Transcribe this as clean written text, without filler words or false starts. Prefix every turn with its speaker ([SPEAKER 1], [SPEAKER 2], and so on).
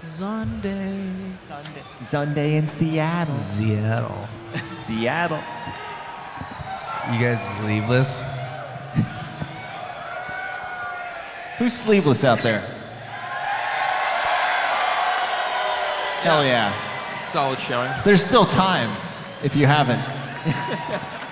[SPEAKER 1] Sunday.
[SPEAKER 2] Sunday in Seattle.
[SPEAKER 3] Seattle.
[SPEAKER 2] Seattle.
[SPEAKER 3] You guys sleeveless?
[SPEAKER 2] Who's sleeveless out there? Hell yeah.
[SPEAKER 1] Solid showing.
[SPEAKER 2] There's still time if you haven't.